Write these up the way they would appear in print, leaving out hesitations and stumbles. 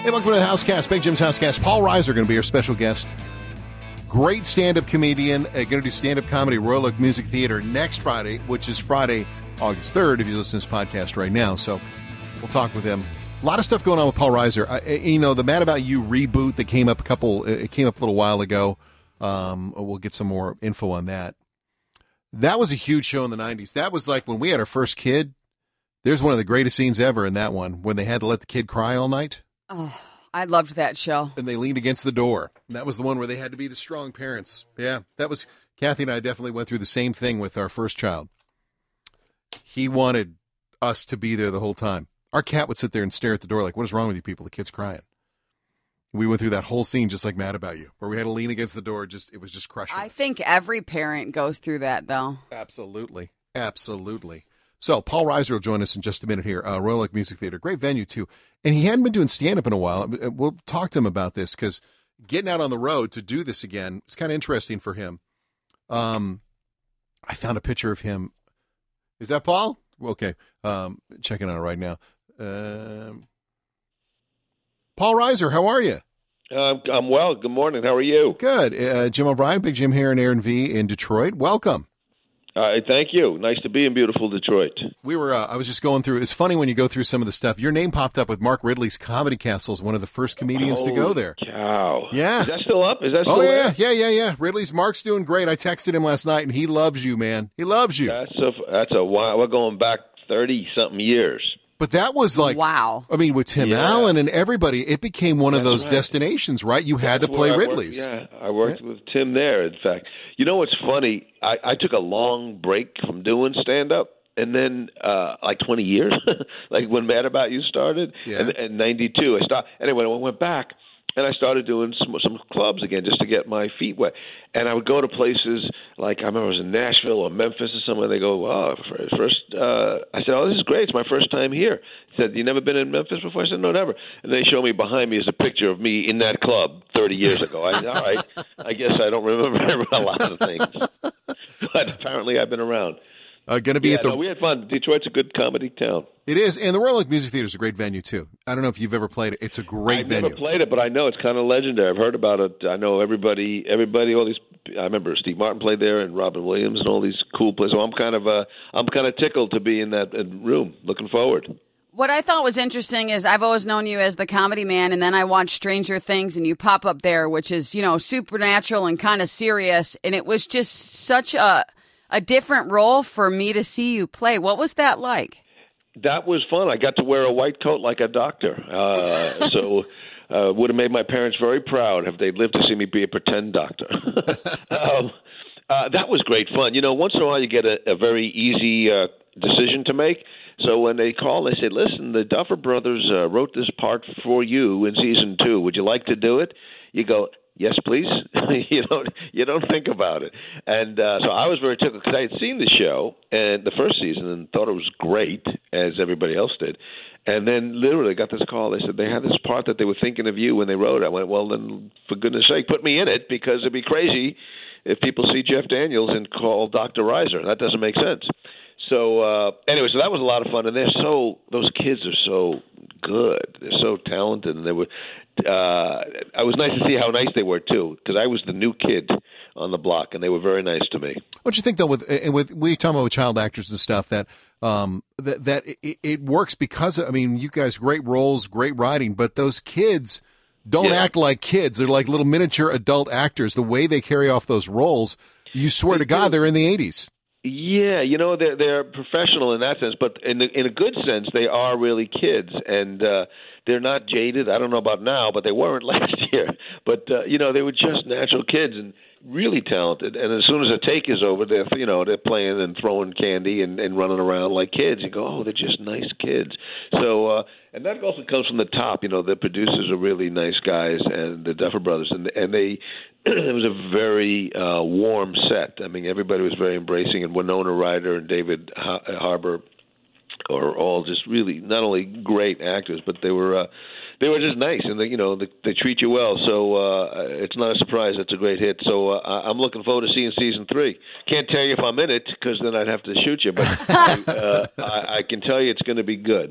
Hey, welcome to the Housecast, Big Jim's Housecast. Paul Reiser going to be our special guest. Great stand-up comedian. Going to do stand-up comedy at Royal Oak Music Theater next Friday, which is Friday, August 3rd, if you listen to this podcast right now. So we'll talk with him. A lot of stuff going on with Paul Reiser. The Mad About You reboot that came up a little while ago. We'll get some more info on that. That was a huge show in the 90s. That was like when we had our first kid. There's one of the greatest scenes ever in that one, when they had to let the kid cry all night. Oh, I loved that show. And they leaned against the door. And that was the one where they had to be the strong parents. Yeah, that was, Kathy and I definitely went through the same thing with our first child. He wanted us to be there the whole time. Our cat would sit there and stare at the door like, what is wrong with you people? The kid's crying. We went through that whole scene just like Mad About You, where we had to lean against the door. It was just crushing. I think every parent goes through that, though. Absolutely. Absolutely. So Paul Reiser will join us in just a minute here. Royal Oak Music Theater, great venue too. And he hadn't been doing stand-up in a while. We'll talk to him about this because getting out on the road to do this again, it's kind of interesting for him. I found a picture of him. Is that Paul? Okay. Checking on it right now. Paul Reiser, how are you? I'm well. Good morning. How are you? Good. Jim O'Brien, Big Jim here in Aaron V in Detroit. Welcome. Thank you. Nice to be in beautiful Detroit. We were. I was just going through. It's funny when you go through some of the stuff. Your name popped up with Mark Ridley's Comedy Castle as one of the first comedians to go there. Cow. Yeah. Is that still up? Is that still there? Yeah. Yeah. Mark's doing great. I texted him last night, and he loves you, man. He loves you. That's a while. We're going back 30-something years. But that was like, wow. I mean, with Tim Allen and everybody, it became one of those destinations, right? You had to play Ridley's. I worked with Tim there, in fact. You know what's funny? I took a long break from doing stand-up, and then like 20 years, like when Mad About You started, and 92, I stopped. Anyway, I went back, and I started doing some clubs again just to get my feet wet. And I would go to places like, I remember I was in Nashville or Memphis or somewhere. They go, I said, oh, this is great. It's my first time here. He said, you never been in Memphis before? I said, no, never. And they show me behind me is a picture of me in that club 30 years ago. I said, all right, I guess I don't remember a lot of things. But apparently I've been around. Going to be at the. No, we had fun. Detroit's a good comedy town. It is, and the Royal Oak Music Theater is a great venue too. I don't know if you've ever played it. It's a great venue. I've never played it, but I know it's kind of legendary. I've heard about it. I know everybody. All these. I remember Steve Martin played there, and Robin Williams, and all these cool players. So I'm kind of tickled to be in that room. Looking forward. What I thought was interesting is I've always known you as the comedy man, and then I watched Stranger Things, and you pop up there, which is supernatural and kind of serious, and it was just such a different role for me to see you play. What was that like? That was fun. I got to wear a white coat like a doctor. So would have made my parents very proud if they'd lived to see me be a pretend doctor. That was great fun. Once in a while you get a very easy decision to make. So when they call, they say, listen, the Duffer Brothers wrote this part for you in season 2. Would you like to do it? You go, yes, please. You don't think about it. And so I was very tickled because I had seen the show and the first season and thought it was great, as everybody else did. And then literally got this call. They said they had this part that they were thinking of you when they wrote it. I went, well, then for goodness sake, put me in it, because it'd be crazy if people see Jeff Daniels and call Dr. Reiser. That doesn't make sense. So anyway, so that was a lot of fun, and those kids are so good. They're so talented, and they were. I was nice to see how nice they were too, because I was the new kid on the block, and they were very nice to me. What do you think though? With we talking about with child actors and stuff that it works because you guys great roles, great writing, but those kids don't act like kids. They're like little miniature adult actors. The way they carry off those roles, you swear to God, they're in the 80s. Yeah, they're professional in that sense, but in a good sense, they are really kids, and they're not jaded. I don't know about now, but they weren't last year. But they were just natural kids and really talented. And as soon as a take is over, they're playing and throwing candy and running around like kids. You go, oh, they're just nice kids. So and that also comes from the top. The producers are really nice guys, and the Duffer Brothers, and they. It was a very warm set. I mean, everybody was very embracing, and Winona Ryder and David Harbour are all just really not only great actors, but they were just nice, and they treat you well. So it's not a surprise it's a great hit. So I'm looking forward to seeing season 3. Can't tell you if I'm in it, because then I'd have to shoot you, but I can tell you it's going to be good.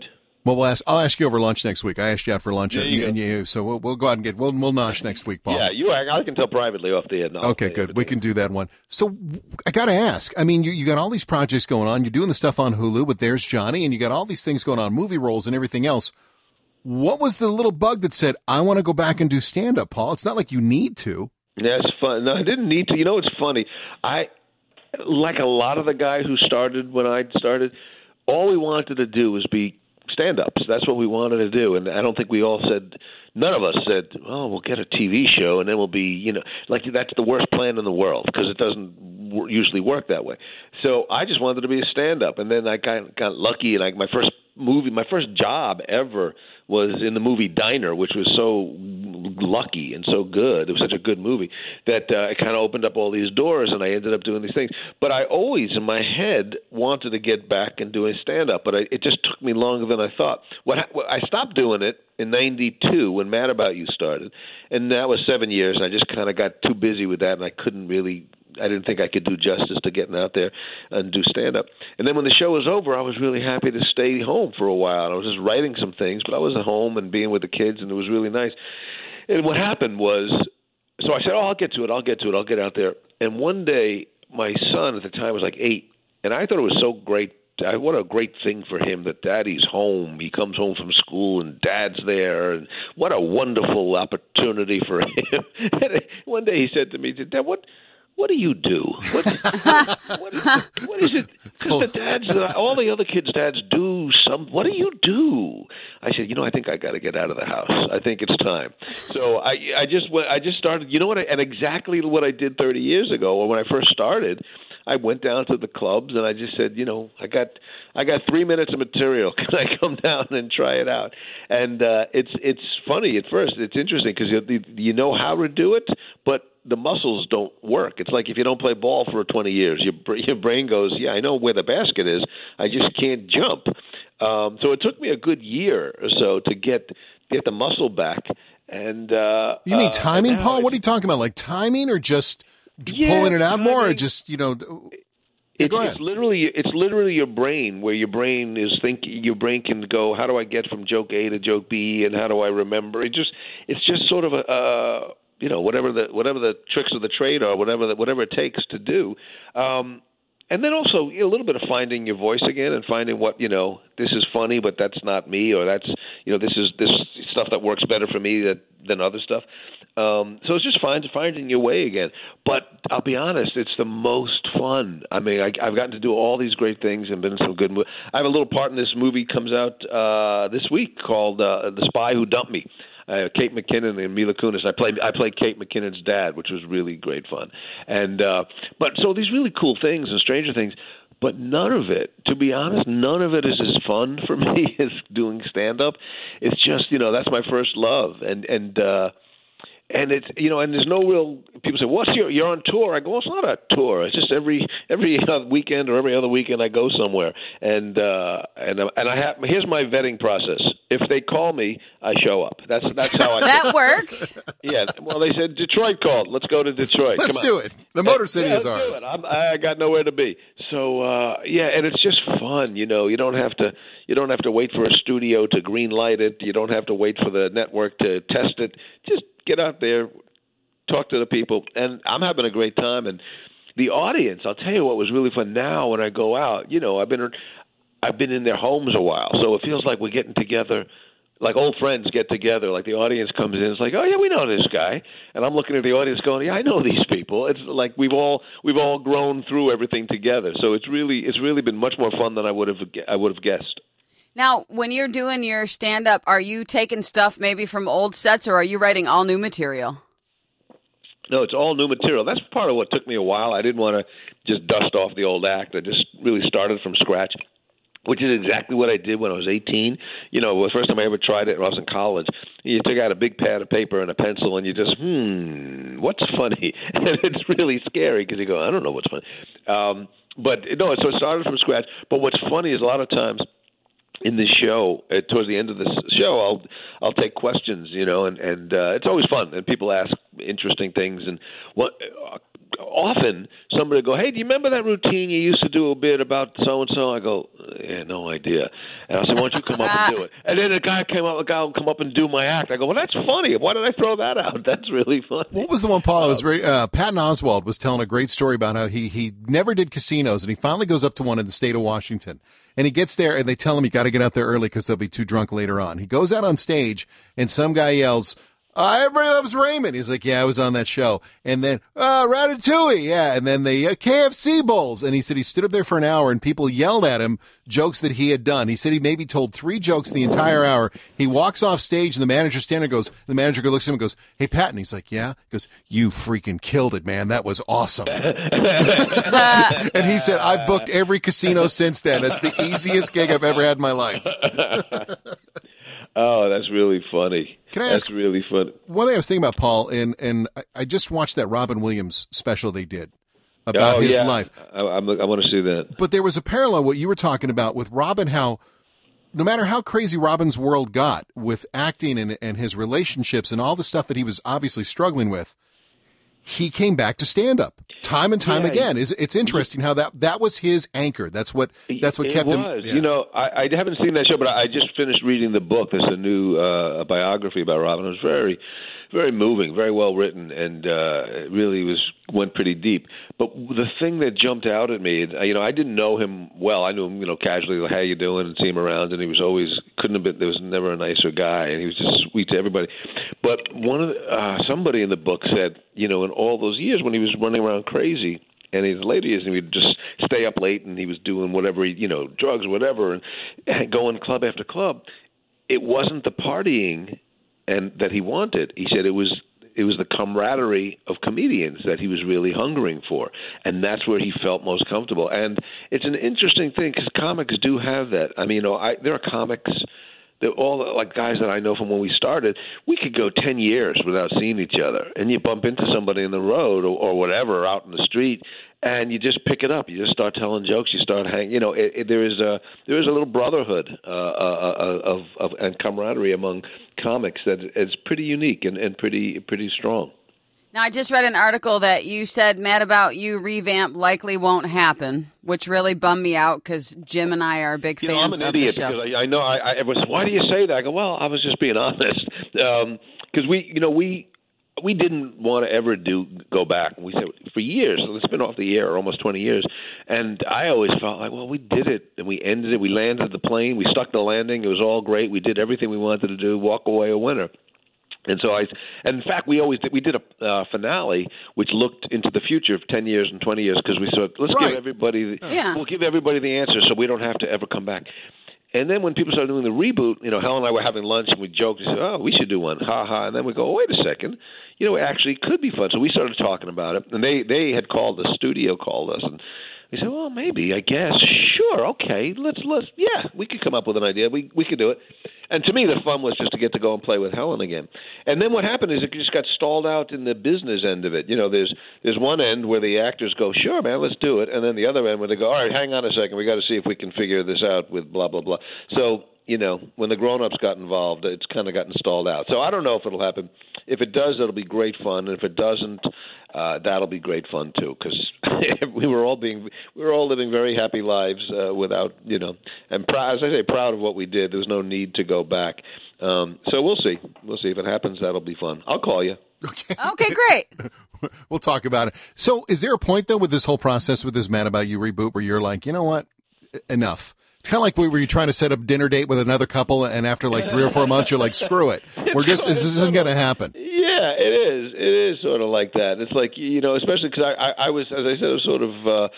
Well, I'll ask you over lunch next week. I asked you out for lunch, you so we'll go out and we'll nosh next week, Paul. Yeah, I can tell privately off the air. Okay, good. We can do that one. So I got to ask. I mean, you got all these projects going on. You're doing the stuff on Hulu, but there's Johnny, and you got all these things going on, movie roles and everything else. What was the little bug that said, I want to go back and do stand-up, Paul? It's not like you need to. Yeah, it's fun. No, I didn't need to. You know, it's funny. Like a lot of the guys who started when I started, all we wanted to do was be stand-ups. That's what we wanted to do. And I don't think we all said, none of us said, oh, we'll get a TV show and then we'll be, like that's the worst plan in the world because it doesn't usually work that way. So I just wanted to be a stand-up. And then I got lucky and my first job ever was in the movie Diner, which was so lucky and so good. It was such a good movie that it kind of opened up all these doors, and I ended up doing these things. But I always, in my head, wanted to get back and do a stand-up, but it just took me longer than I thought. I stopped doing it in 92 when Mad About You started, and that was 7 years, and I just kind of got too busy with that, and I didn't think I could do justice to getting out there and do stand-up. And then when the show was over, I was really happy to stay home for a while. I was just writing some things, but I was at home and being with the kids, and it was really nice. And what happened was, so I said, I'll get to it, I'll get out there. And one day, my son at the time was like 8, and I thought it was so great. What a great thing for him that Daddy's home. He comes home from school and Dad's there, and what a wonderful opportunity for him. And one day he said to me, Dad, what do you do? What is it? Because the dads, all the other kids' dads do what do you do? I said, I think I got to get out of the house. I think it's time. So I just started. You know what? And exactly what I did 30 years ago, or when I first started. I went down to the clubs and I just said, I got 3 minutes of material. Can I come down and try it out? And it's funny at first. It's interesting because you know how to do it, but the muscles don't work. It's like if you don't play ball for 20 years, your brain goes, yeah, I know where the basket is. I just can't jump. So it took me a good year or so to get the muscle back. And you mean timing, Paul? What are you talking about? Like timing or just pulling it out more, or just go ahead. It's literally your brain, where your brain is thinking. Your brain can go, how do I get from joke A to joke B, and how do I remember? It's just sort of a whatever the tricks of the trade are, whatever it takes to do. And then also a little bit of finding your voice again and finding what, this is funny, but that's not me, or that's, this is this stuff that works better for me than other stuff. So it's just finding your way again. But I'll be honest, it's the most fun. I mean, I've gotten to do all these great things and been in some good movies. I have a little part in this movie comes out this week called The Spy Who Dumped Me. Kate McKinnon and Mila Kunis. I played Kate McKinnon's dad, which was really great fun. And but so these really cool things and stranger things, but none of it, to be honest, none of it is as fun for me as doing stand up. It's just that's my first love, and it's and there's no real. People say, "What's you're on tour?" I go, well, "It's not a tour. It's just every weekend or every other weekend I go somewhere." And I have here's my vetting process. If they call me, I show up. That's how I. That works. Yeah. Well, they said Detroit called. Let's go to Detroit. Let's do it. The Motor City is ours. Do it. I got nowhere to be. So and it's just fun. You don't have to wait for a studio to green light it. You don't have to wait for the network to test it. Just get out there, talk to the people, and I'm having a great time. And the audience, I'll tell you what was really fun. Now when I go out, I've been in their homes a while, so it feels like we're getting together, like old friends get together. Like the audience comes in, it's like, oh yeah, we know this guy, and I'm looking at the audience going, yeah, I know these people. It's like we've all grown through everything together. So it's really been much more fun than I would have guessed. Now, when you're doing your stand-up, are you taking stuff maybe from old sets, or are you writing all new material? No, it's all new material. That's part of what took me a while. I didn't want to just dust off the old act. I just really started from scratch, which is exactly what I did when I was 18. The first time I ever tried it, I was in college. You took out a big pad of paper and a pencil, and you just, what's funny? And it's really scary because you go, I don't know what's funny. So it started from scratch. But what's funny is a lot of times in this show, towards the end of this show, I'll take questions, and it's always fun, and people ask interesting things. And often somebody will go, hey, do you remember that routine you used to do a bit about so-and-so? I go, yeah, no idea. And I said, why don't you come up and do it? And then a guy will come up and do my act. I go, well, that's funny. Why did I throw that out? That's really funny. What was the one, Paul? It was Patton Oswalt was telling a great story about how he never did casinos, and he finally goes up to one in the state of Washington. And he gets there, and they tell him you got to get out there early because they'll be too drunk later on. He goes out on stage, and some guy yells, everybody loves Raymond. He's like, yeah, I was on that show. And then, Ratatouille, yeah. And then the KFC bowls. And he said he stood up there for an hour, and people yelled at him jokes that he had done. He said he maybe told 3 jokes the entire hour. He walks off stage, and the manager the manager looks at him and goes, hey, Patton. He's like, yeah. He goes, you freaking killed it, man. That was awesome. And he said, I've booked every casino since then. It's the easiest gig I've ever had in my life. Oh, that's really funny. Can I ask, that's really funny. One thing I was thinking about, Paul, and I just watched that Robin Williams special they did about his life. I want to see that. But there was a parallel, what you were talking about with Robin, how no matter how crazy Robin's world got with acting and his relationships and all the stuff that he was obviously struggling with, he came back to stand-up time and time again. It's interesting how that was his anchor. That's what kept him. Yeah. You know, I haven't seen that show, but I just finished reading the book. There's a new biography about Robin. It was very, very moving, very well written, and it really went pretty deep. But the thing that jumped out at me, you know, I didn't know him well. I knew him, you know, casually, like, how you doing, and see him around, and he was always there was never a nicer guy, and he was just sweet to everybody. But somebody in the book said, you know, in all those years when he was running around crazy, and in his later years, he would just stay up late, and he was doing whatever, drugs or whatever, and going club after club. It wasn't the partying and that he wanted. He said it was the camaraderie of comedians that he was really hungering for, and that's where he felt most comfortable. And it's an interesting thing because comics do have that. I mean, there are comics. They're all like guys that I know from when we started. We could go 10 years without seeing each other, and you bump into somebody in the road or whatever out in the street, and you just pick it up. You just start telling jokes. You start hanging. You know, there is a little brotherhood of and camaraderie among comics that is pretty unique and pretty strong. Now, I just read an article that you said Mad About You revamp likely won't happen, which really bummed me out because Jim and I are big fans I'm an of idiot the show. Because I know I was. Why do you say that? I go, well, I was just being honest because we didn't want to ever go back. We said for years, it's been off the air almost 20 years, and I always felt like, well, we did it and we ended it. We landed the plane, we stuck the landing. It was all great. We did everything we wanted to do. Walk away a winner. And so in fact, we did a finale which looked into the future of 10 years and 20 years because we said, give everybody, we'll give everybody the answer so we don't have to ever come back. And then when people started doing the reboot, Helen and I were having lunch and we joked and said, oh, we should do one, ha ha. And then we go, wait a second, it actually could be fun. So we started talking about it, and they had called, the studio called us, and we said, well, maybe, I guess, sure, okay, let's, we could come up with an idea. We could do it. And to me, the fun was just to get to go and play with Helen again. And then what happened is it just got stalled out in the business end of it. There's one end where the actors go, sure, man, let's do it. And then the other end where they go, all right, hang on a second. We got to see if we can figure this out with blah, blah, blah. So, when the grown-ups got involved, it's kind of gotten stalled out. So I don't know if it'll happen. If it does, it'll be great fun. And if it doesn't, that'll be great fun too, because we were all living very happy lives without, and as I say, proud of what we did. There was no need to go back. So we'll see. If it happens, that'll be fun. I'll call you. Okay, great. We'll talk about it. So is there a point, though, with this whole process, with this Mad About You reboot, where you're like, you know what, enough? It's kind of like where you're trying to set up a dinner date with another couple, and after like 3 or 4 months, you're like, screw it. This isn't going to happen. Yeah, it is. It is sort of like that. It's like, especially because I was, as I said, I was sort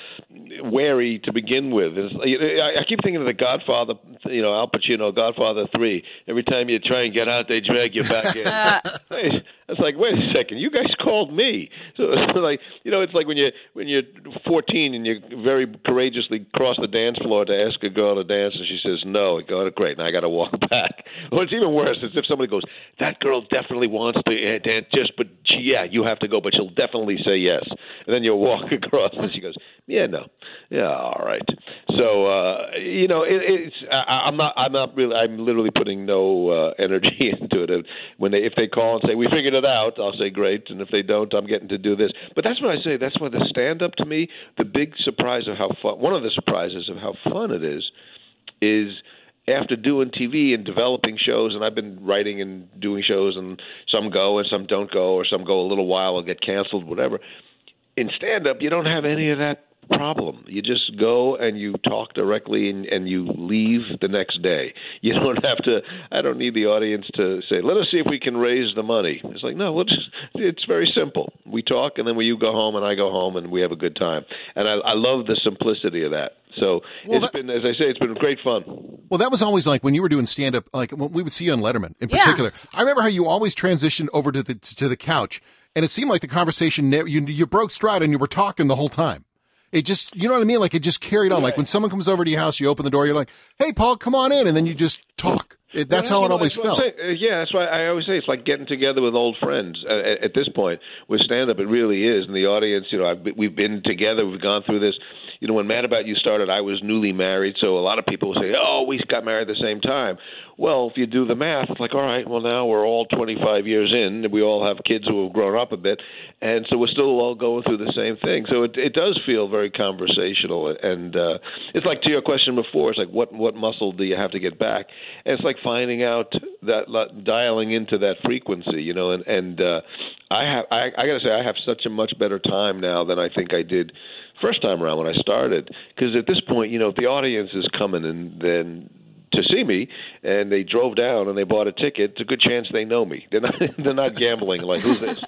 of wary to begin with. I keep thinking of The Godfather, Al Pacino, Godfather 3. Every time you try and get out, they drag you back in. It's like, wait a second, you guys called me. So it's like, it's like when you're 14 and you very courageously cross the dance floor to ask a girl to dance, and she says no. I go, great, now I got to walk back. Or it's even worse. It's if somebody goes, that girl definitely wants to dance, you have to go, but she'll definitely say yes. And then you'll walk across, and she goes, no, yeah, all right. So I'm literally putting no energy into it. If they call and say we figured it out, I'll say great, and if they don't, I'm getting to do this. But that's what I say. That's why the stand-up, to me, the big surprise of how fun. One of the surprises of how fun it is after doing TV and developing shows, and I've been writing and doing shows, and some go and some don't go, or some go a little while and get canceled, whatever. In stand-up, you don't have any of that problem. You just go and you talk directly and you leave the next day. You don't have to, I don't need the audience to say, let us see if we can raise the money. It's like, no, it's very simple. We talk and then you go home and I go home and we have a good time. And I love the simplicity of that. So been, as I say, it's been great fun. Well, that was always like when you were doing stand-up, like when we would see you on Letterman in particular. Yeah. I remember how you always transitioned over to the couch, and it seemed like the conversation, you broke stride and you were talking the whole time. It just, you know what I mean? Like it just carried on. Right. Like when someone comes over to your house, you open the door, you're like, hey, Paul, come on in. And then you just talk. That's how it always felt. That's why I always say it's like getting together with old friends. At this point, with stand-up, it really is. And the audience, we've been together. We've gone through this. When Mad About You started, I was newly married. So a lot of people say, oh, we got married at the same time. Well, if you do the math, it's like, all right, well, now we're all 25 years in. And we all have kids who have grown up a bit. And so we're still all going through the same thing. So it does feel very conversational. And it's like to your question before, it's like what muscle do you have to get back? And it's like finding out that, dialing into that frequency, and I got to say I have such a much better time now than I think I did first time around when I started, because at this point, if the audience is coming and then to see me and they drove down and they bought a ticket, it's a good chance they know me. They're not gambling like, who's this?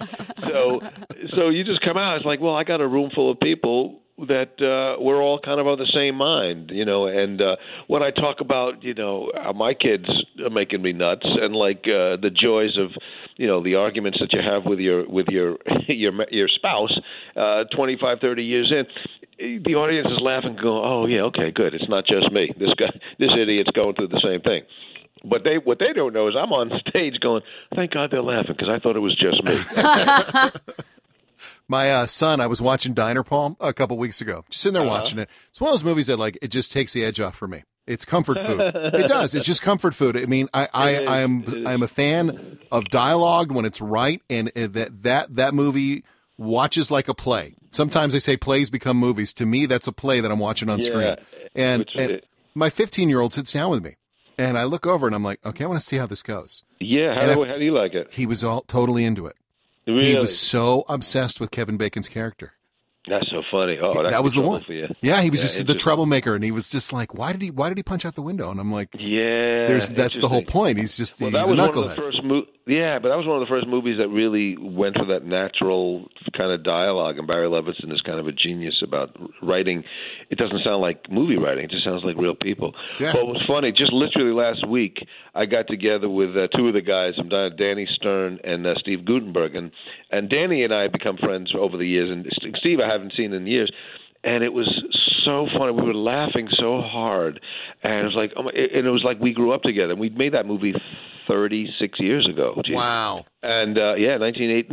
So you just come out, it's like, well, I got a room full of people that we're all kind of on the same mind, and when I talk about, how my kids are making me nuts and like the joys of, the arguments that you have with your spouse 25, 30 years in, the audience is laughing, going, oh, yeah, okay, good. It's not just me. This idiot's going through the same thing. But what they don't know is I'm on stage going, thank God they're laughing because I thought it was just me. My son, I was watching Diner, Paul, a couple weeks ago. Just sitting there watching it. It's one of those movies that it just takes the edge off for me. It's comfort food. It does. It's just comfort food. I mean, I'm a fan of dialogue when it's right, and that movie watches like a play. Sometimes they say plays become movies. To me, that's a play that I'm watching on screen. And my 15-year-old sits down with me, and I look over and I'm like, okay, I want to see how this goes. Yeah, how do you like it? He was all totally into it. Really? He was so obsessed with Kevin Bacon's character. That's so funny. Oh, that was the one. For you. Yeah, he was just the troublemaker, and he was just like, why did he punch out the window? And I'm like, that's the whole point. He's just he's a knucklehead. But that was one of the first movies that really went for that natural kind of dialogue. And Barry Levinson is kind of a genius about writing. It doesn't sound like movie writing. It just sounds like real people. Yeah. But it was funny. Just literally last week, I got together with two of the guys, Danny Stern and Steve Guttenberg. And Danny and I have become friends over the years. And Steve I haven't seen in years. And it was so funny. We were laughing so hard. And it was like we grew up together. And we'd made that movie 36 years ago. Geez. Wow. And 82?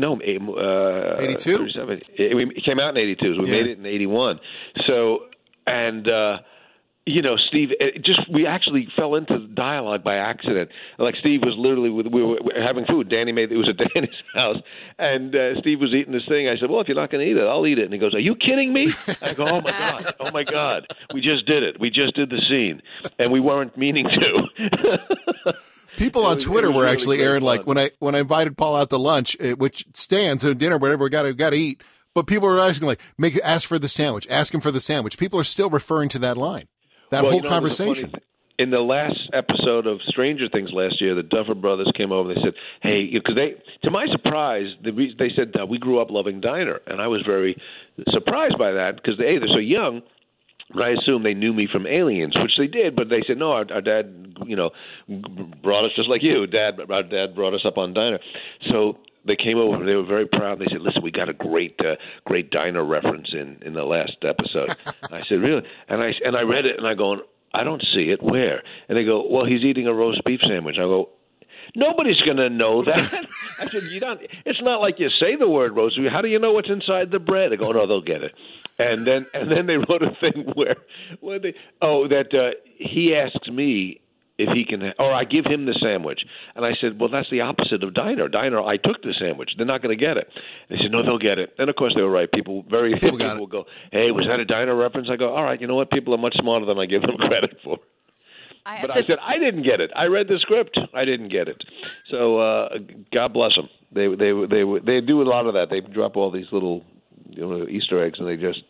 It came out in 82. So we made it in 81. So, Steve, we actually fell into dialogue by accident. Like Steve was literally, we were having food. It was at Danny's house, and Steve was eating this thing. I said, well, if you're not going to eat it, I'll eat it. And he goes, are you kidding me? I go, oh my God. We just did it. We just did the scene, and we weren't meaning to. People on Twitter were actually airing, like when I invited Paul out to lunch, which stands or dinner, whatever, we got to eat. But people were asking, like, ask for the sandwich, ask him for the sandwich. People are still referring to that line. That whole conversation. In the last episode of Stranger Things last year, the Duffer Brothers came over and they said, hey, because to my surprise, they said, we grew up loving Diner. And I was very surprised by that because, they're so young. But I assume they knew me from Aliens, which they did. But they said, no, our dad, brought us just like you. Our dad brought us up on Diner. So they came over. They were very proud. They said, listen, we got a great Diner reference in the last episode. I said, really? And I read it, and I go, I don't see it. Where? And they go, well, he's eating a roast beef sandwich. I go, Nobody's going to know that. I said, you don't. It's not like you say the word rosary. How do you know what's inside the bread? They go, no, they'll get it. And then they wrote a thing where he asks me if he can, or I give him the sandwich. And I said, well, that's the opposite of diner. Diner, I took the sandwich. They're not going to get it. They said, no, they'll get it. And, of course, they were right. People will go, hey, was that a diner reference? I go, all right, you know what? People are much smarter than I give them credit for. I said, I didn't get it. I read the script. I didn't get it. So God bless them. They do a lot of that. They drop all these little Easter eggs, and they just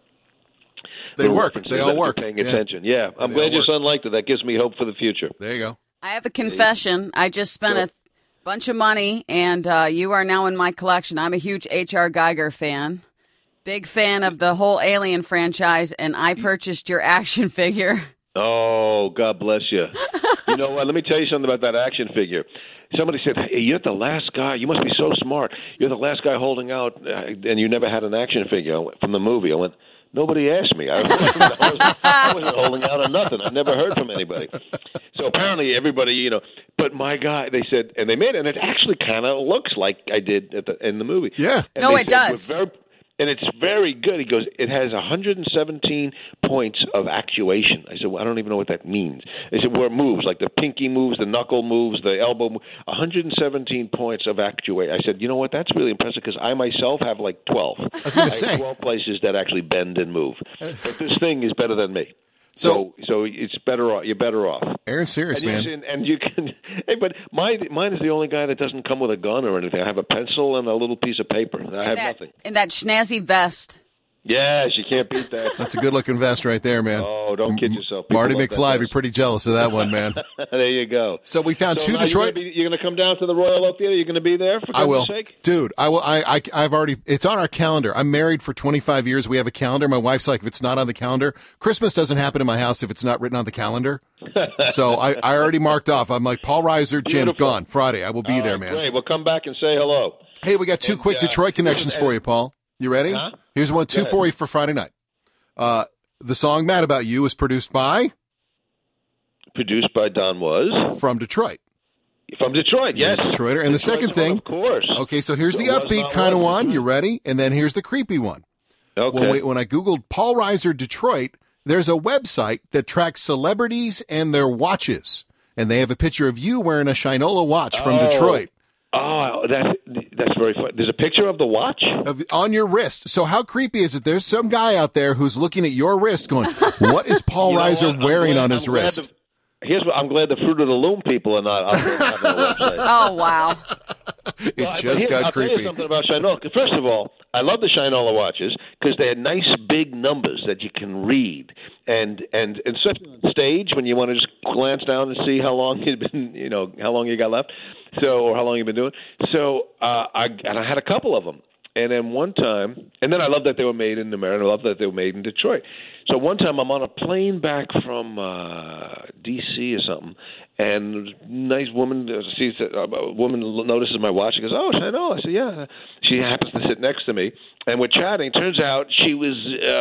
they work. They all work. Paying attention. Yeah, I'm glad your son liked it. That gives me hope for the future. There you go. I have a confession. I just spent a bunch of money, and you are now in my collection. I'm a huge H.R. Geiger fan. Big fan of the whole Alien franchise, and I purchased your action figure. Oh, God bless you. You know what? Let me tell you something about that action figure. Somebody said, hey, you're the last guy. You must be so smart. You're the last guy holding out, and you never had an action figure from the movie. I went, nobody asked me. I wasn't holding out on nothing. I never heard from anybody. So apparently everybody, but my guy, they said, and they made it, and it actually kind of looks like I did in the movie. Yeah. And no, it does. And it's very good. He goes, it has 117 points of actuation. I said, well, I don't even know what that means. They said, where it moves, like the pinky moves, the knuckle moves, the elbow moves, 117 points of actuation. I said, you know what, that's really impressive because I myself have like 12. I was going to say. 12 places that actually bend and move. But this thing is better than me. So it's better off. You're better off. Aaron's serious, man. And you can. Hey, but mine is the only guy that doesn't come with a gun or anything. I have a pencil and a little piece of paper. I have nothing. And that snazzy vest. Yes, you can't beat that. That's a good-looking vest right there, man. Oh, don't kid yourself. Marty McFly be pretty jealous of that one, man. There you go. So we found two Detroit. You're going to come down to the Royal Oak Theater? You're going to be there for goodness sake? Dude, I will. I've already. It's on our calendar. I'm married for 25 years. We have a calendar. My wife's like, if it's not on the calendar, Christmas doesn't happen in my house if it's not written on the calendar. So I already marked off. I'm like, Paul Reiser, Jim, gone Friday. I will be there, man. Great. Well, come back and say hello. Hey, we got two quick Detroit connections for you, Paul. You ready? Huh? Here's two for you for Friday night. The song Mad About You was produced by Don Was. From Detroit. From Detroit, yes. Detroiter. And the second thing. Of course. Okay, so here's the upbeat kind of one. You ready? And then here's the creepy one. Okay. When I Googled Paul Reiser Detroit, there's a website that tracks celebrities and their watches. And they have a picture of you wearing a Shinola watch from Detroit. Oh, that's very funny. There's a picture of the watch? On your wrist. So how creepy is it? There's some guy out there who's looking at your wrist going, what is Paul Reiser wearing on his wrist? I'm glad the Fruit of the Loom people are not on the website. Oh, wow. Got creepy. I'll tell you something about Shinola. First of all, I love the Shinola watches because they had nice big numbers that you can read. And especially on stage when you want to just glance down and see how long you've been, how long you got left, or how long you've been doing. So I had a couple of them. And then one time, and then I love that they were made in America. I love that they were made in Detroit. So one time I'm on a plane back from D.C. or something, and a nice woman sees a woman notices my watch. She goes, "Oh, I know." I said, "Yeah." She happens to sit next to me, and we're chatting. Turns out she was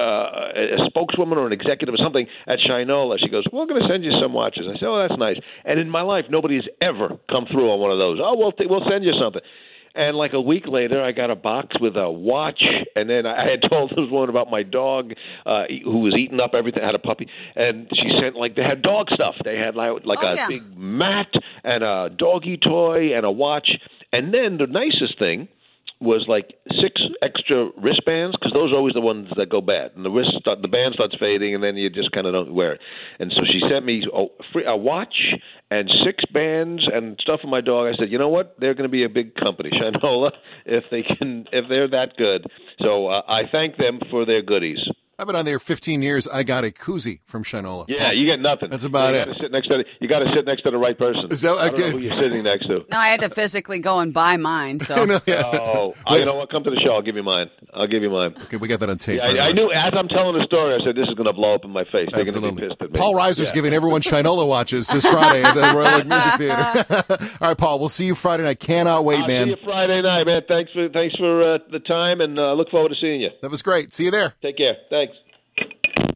a spokeswoman or an executive or something at Shinola. She goes, "We're going to send you some watches." I said, "Oh, that's nice." And in my life, nobody has ever come through on one of those. "Oh, we'll send you something." And like a week later, I got a box with a watch, and then I had told this woman about my dog who was eating up everything. I had a puppy, and she sent they had dog stuff. They had a big mat and a doggy toy and a watch. And then the nicest thing was 6 extra wristbands, because those are always the ones that go bad. And the band starts fading, and then you just kind of don't wear it. And so she sent me a watch and 6 bands and stuff for my dog. I said, you know what? They're going to be a big company, Shinola, if they're that good. So I thank them for their goodies. I've been on there 15 years. I got a koozie from Shinola. Yeah, you get nothing. That's about it. You got to sit next to the right person. Is that I don't know who you're sitting next to. No, I had to physically go and buy mine. So. You know what? Come to the show. I'll give you mine. Okay, we got that on tape. Yeah, I knew as I'm telling the story, I said this is going to blow up in my face. They're going to be pissed at me. Paul Reiser's giving everyone Shinola watches this Friday at the Royal Oak Music Theater. All right, Paul. We'll see you Friday night. Cannot wait, man. See you Friday night, man. Thanks for the time, and look forward to seeing you. That was great. See you there. Take care. Thanks.